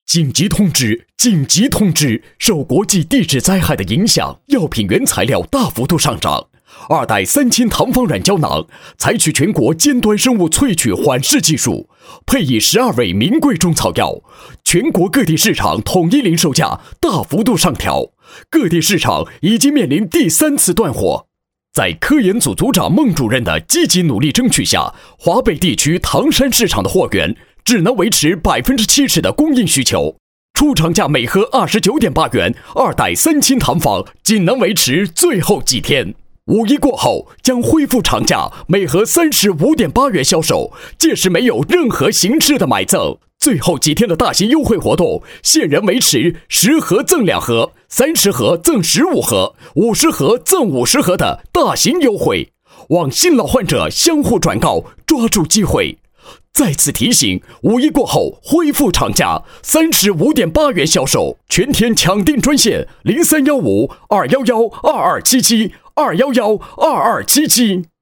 紧急通知！紧急通知！受国际地质灾害的影响，药品原材料大幅度上涨。2代3氢糖仿软胶囊采取全国尖端生物萃取缓释技术，配以12味名贵中草药，全国各地市场统一零售价大幅度上调，各地市场已经面临第3次断货。在科研组组长孟主任的积极努力争取下，华北地区唐山市场的货源只能维持70%的供应需求，出厂价每盒29.8元，2代3氢糖仿仅能维持最后几天。5一过后将恢复厂价每盒35.8元销售，届时没有任何形式的买赠。最后几天的大型优惠活动，现仍维持10盒赠2盒、30盒赠15盒、50盒赠50盒的大型优惠，望新老患者相互转告，抓住机会。再次提醒，5一过后恢复厂价35.8元销售，全天抢订专线0315 211 2277 211 2277。